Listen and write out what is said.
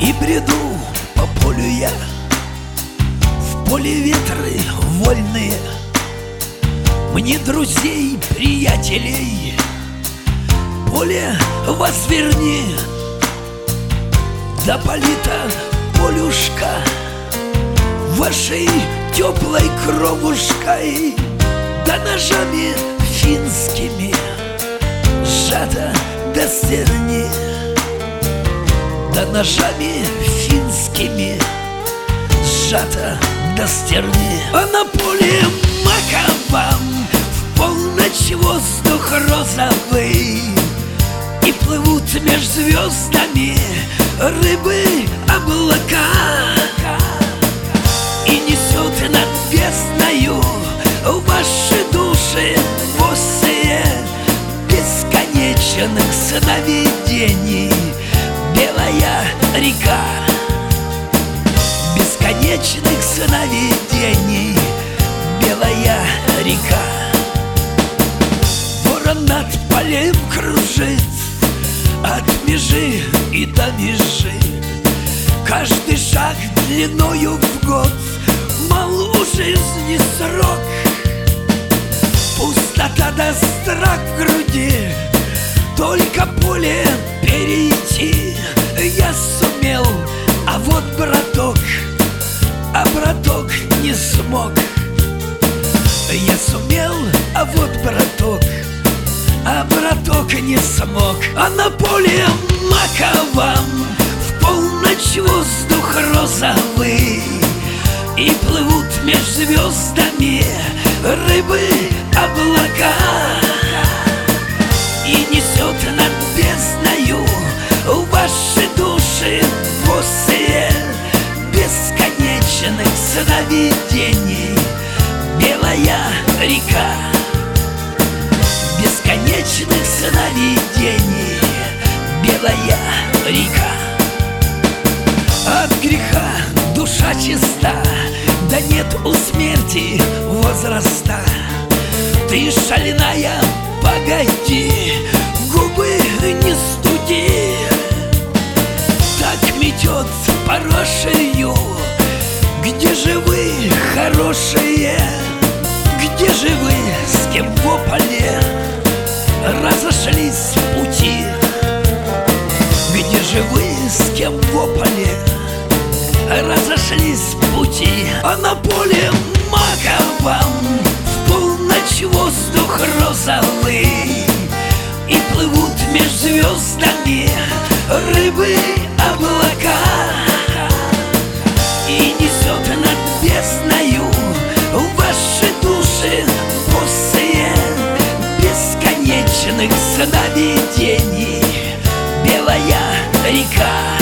И бреду по полю я, в поле ветры вольные. Мне друзей, приятелей поле возверни. Да полита полюшка вашей теплой кровушкой, да ножами финскими сжата до стерни, да ножами финскими сжата до стерни. А на поле маковом в полночь воздух розовый, и плывут меж звездами рыбы облака, и несет над бездною ваши души босые бесконечных сновидений. Белая река бесконечных сновидений, белая река. Ворон над полем кружит от межи и до межи. Каждый шаг длиною в год мал у жизни срок. Пустота да страх в груди, только поле перейти я сумел, а вот браток не смог. Я сумел, а вот браток не смог. А на поле маковом в полночь воздух розовый, и плывут меж звездами рыбы облака, и несет над бездною ваши души босые бесконечных сновидений. Белая река бесконечных сновидений, белая река. От греха душа чиста, да нет у смерти возраста. Ты шальная, погоди, губы не студи. Так метет порошею, где же вы, хорошие? Где же вы, с кем в поле разошлись пути? Где же вы, с кем в поле разошлись пути? А на поле маковом в полночь воздух розовый, и плывут меж звездами рыбы облака, и несет над бездною ваши души босые бесконечных сновидений. Белая река